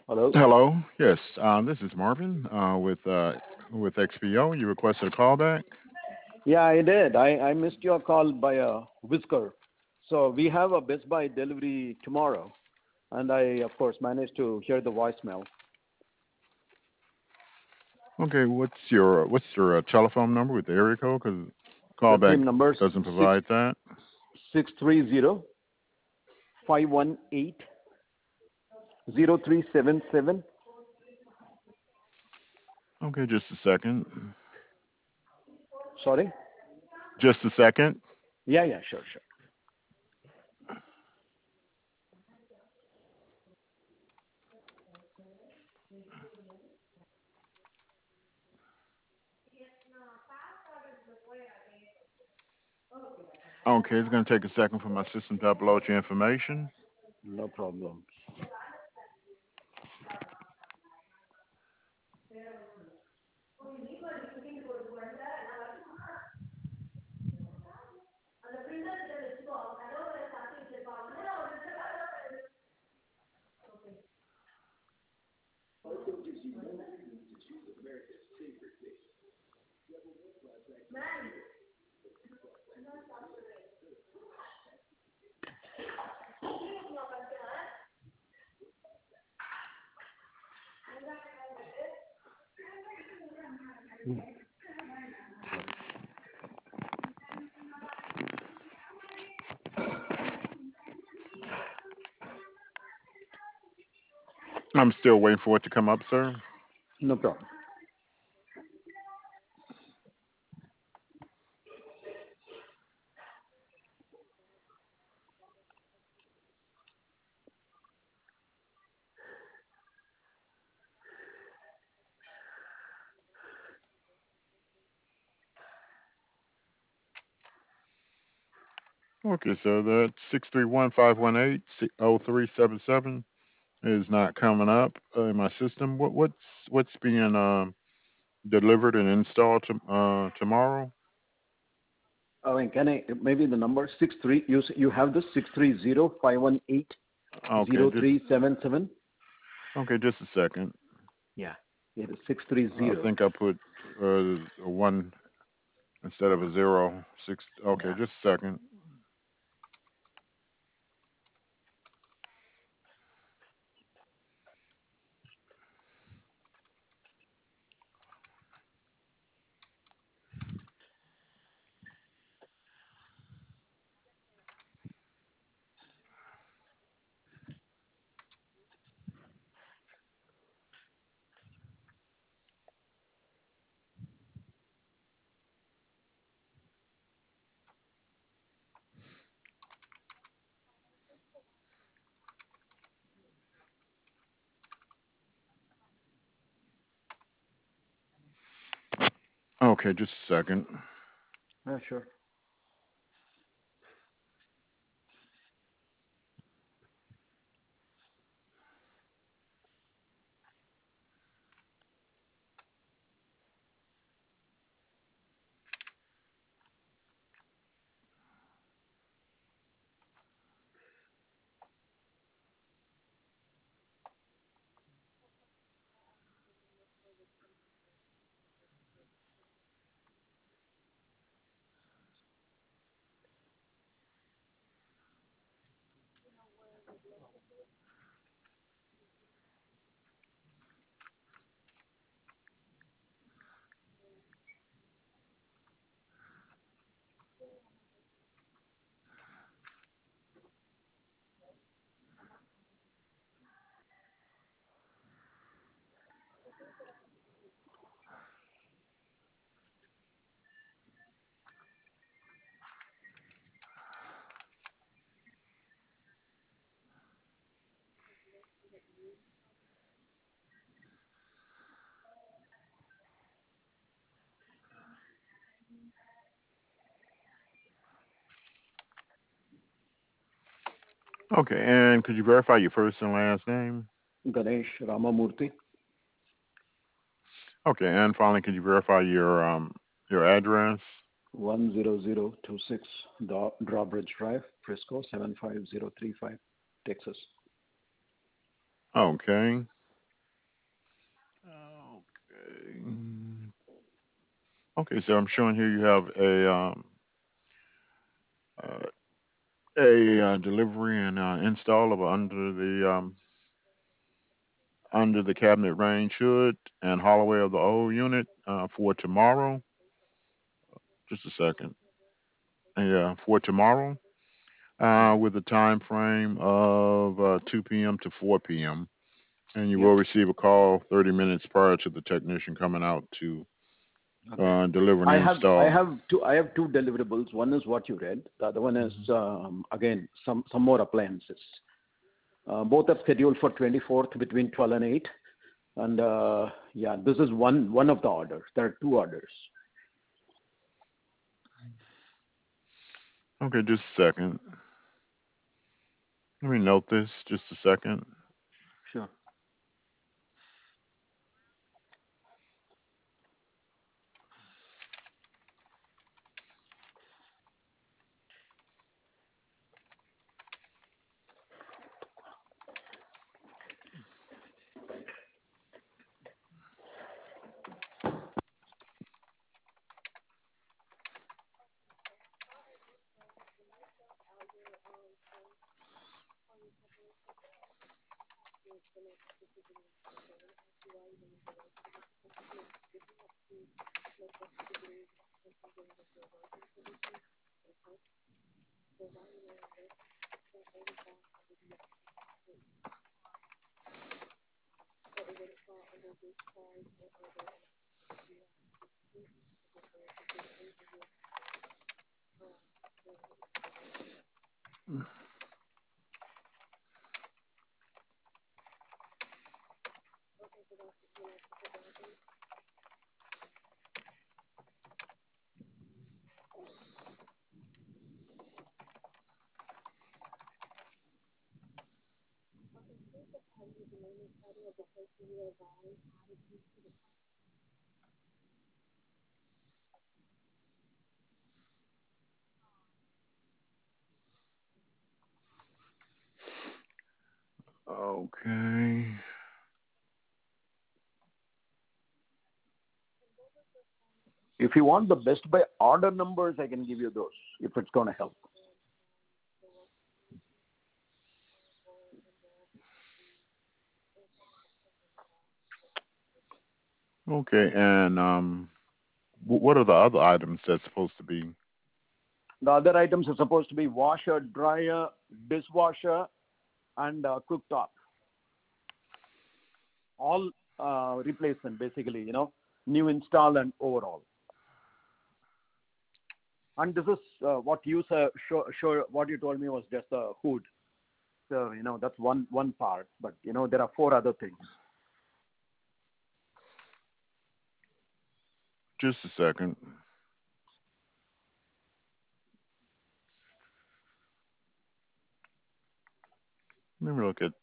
Hello. Hello. Yes, this is Marvin with XPO. You requested a callback. Yeah, I did. I missed your call by a whisker. So we have a Best Buy delivery tomorrow, and I, of course, managed to hear the voicemail. Okay. What's your telephone number with the area code? Because The callback same number doesn't six provide that. 630-518-0377. Okay, just a second. Sorry. Just a second. Yeah, yeah, sure, sure. Okay, it's gonna take a second for my system to upload your information. No problem. I'm still waiting for it to come up, sir. No problem. Okay, so that's 631-518-0377 is not coming up in my system. What's being delivered and installed tomorrow? I mean, can I maybe the number 63? You have the 630-518-0377. Okay, just a second. Yeah, it is I 630. think I put a one instead of a zero. Six. Okay, Yeah. just a second. Okay, just a second. Yeah, sure. Okay, and could you verify your first and last name? Ganesh Ramamurthy, Okay, and finally, could you verify your address? 10026 Drawbridge Drive, Frisco 75035, Texas. Okay. Okay, so I'm showing here you have uh, a delivery and install of under the cabinet range hood and hallway of the old unit for tomorrow. Just a second. Yeah, for tomorrow, with a time frame of 2 p.m. to 4 p.m. And you Yes. will receive a call 30 minutes prior to the technician coming out to Okay. deliver and I install. have two deliverables. One is what you read. The other one is Hmm. again some more appliances. Both are scheduled for 24th between 12 and 8. And yeah, this is one of the orders. There are two orders. Okay, just a second. Let me note this. Just a second. Sure. Okay. If you want the Best Buy order numbers, I can give you those if it's going to help. Okay, and what are the other items that's supposed to be? The other items are supposed to be washer, dryer, dishwasher, and cooktop. All replacement, basically, new install and overall. And this is what you said, sure, what you told me was just a hood. So, that's one part. But, there are four other things. Just a second. Let me look at.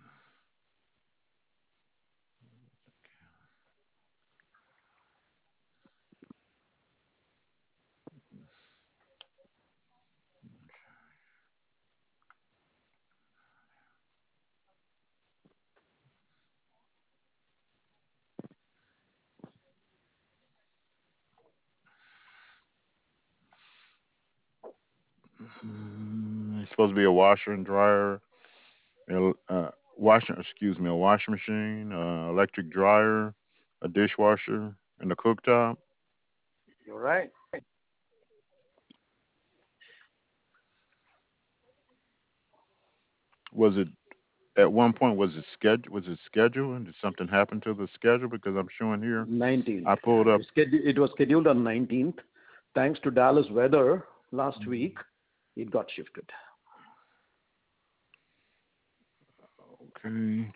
It's supposed to be a washer and dryer, a washing machine, electric dryer, a dishwasher, and a cooktop. You're right. Was it at one point? Was it scheduled? Was it scheduled? And did something happen to the schedule? Because I'm showing here. 19th. I pulled up. It was scheduled on 19th. Thanks to Dallas weather last week, it got shifted. Okay.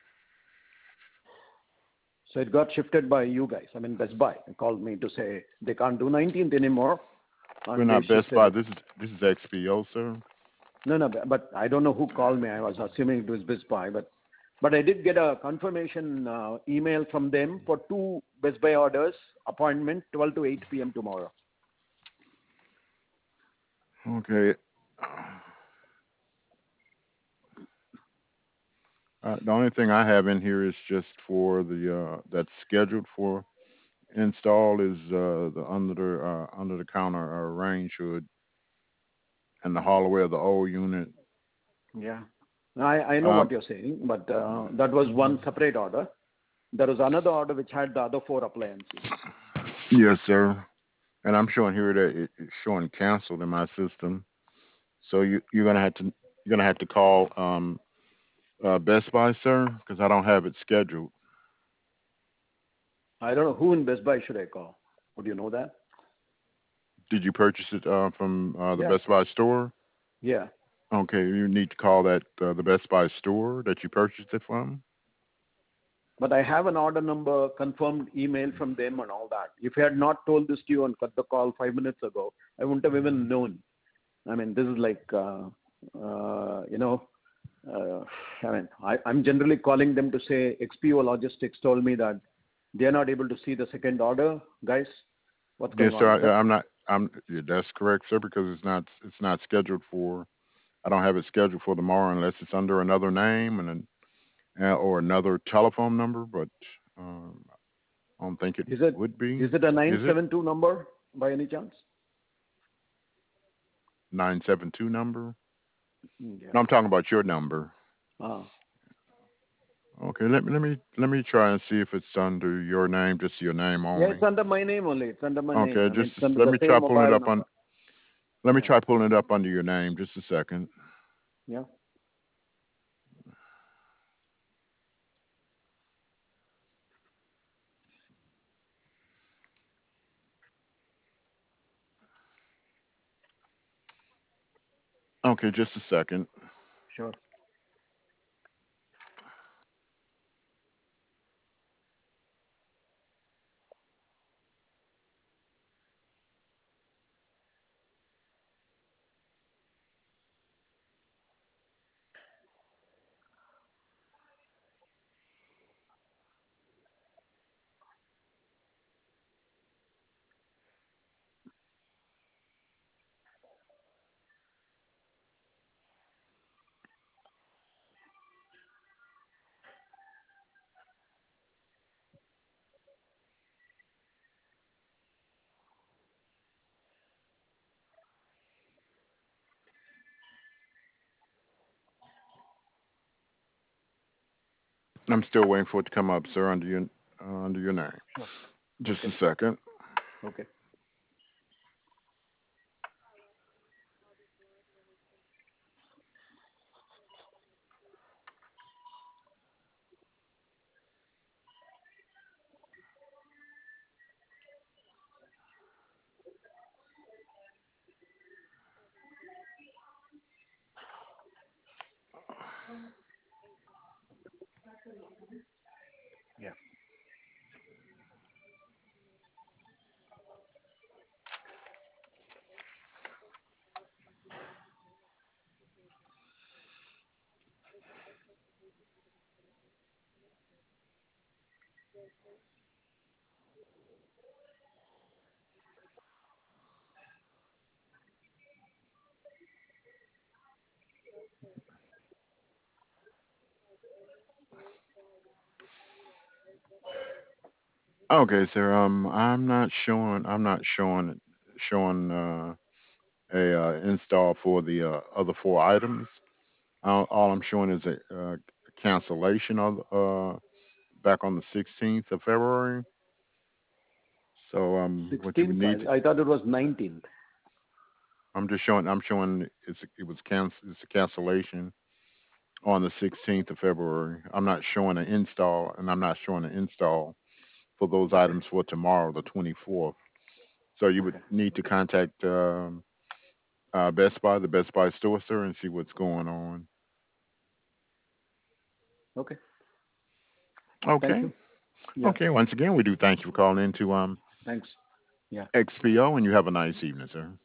So it got shifted by you guys. I mean, Best Buy called me to say they can't do 19th anymore, We're and they not Best shifted Buy. it. This is XPO, sir. No, no, but I don't know who called me. I was assuming it was Best Buy, but I did get a confirmation email from them for two Best Buy orders, appointment 12 to 8 p.m. tomorrow. Okay. The only thing I have in here is just for the that's scheduled for install is the under the counter range hood and the Mm-hmm. hallway of the old unit. Yeah. I know Um, what you're saying, but that was one separate order. There was another order which had the other four appliances. yes, sir. And I'm showing here that it's showing canceled in my system. So you're gonna have to call Best Buy, sir, because I don't have it scheduled. I don't know who in Best Buy should I call. Would you know that? Did you purchase it from the Yeah. Best Buy store? Yeah. Okay, you need to call that the Best Buy store that you purchased it from. But I have an order number, confirmed email from them and all that. If I had not told this to you and cut the call 5 minutes ago, I wouldn't have even known. I mean, this is like, you know, uh, I'm generally calling them to say XPO Logistics told me that they're not able to see the second order. Guys, what's Yes, going sir. on? Is that I'm not. Yeah, that's correct, sir, because it's not scheduled for. I don't have it scheduled for tomorrow unless it's under another name or another telephone number. But um, I don't think it is it would be. is it a Is it 972 number by any chance? 972 number? Yeah. No, I'm talking about your number. Ah. Okay, let me try and see if it's under your name, just your name Yeah, it's only. under my name only. It's under my name. Okay, I mean, it's under let the me try same pulling it mobile up on. number. Let me Yeah. try pulling it up under your name. Just a second. Yeah. Okay, just a second. Sure. I'm still waiting for it to come up, sir, under your name. Sure. Just Okay. a second. Okay. Yeah. Okay, sir. I'm not showing a install for the other four items. All I'm showing is a cancellation of back on the 16th of February. So what you would 16th. need, I thought it was 19th. I'm showing it was it's a cancellation on the 16th of February. I'm not showing an install, and I'm not showing an install for those Okay. items for tomorrow, the 24th. So you would Okay. need to contact Best Buy, the Best Buy store, sir, and see what's going on. Okay. Thank Okay. you. Yeah. Okay. Once again, we do thank you for calling into Thanks. Yeah. XPO, and you have a nice evening, sir.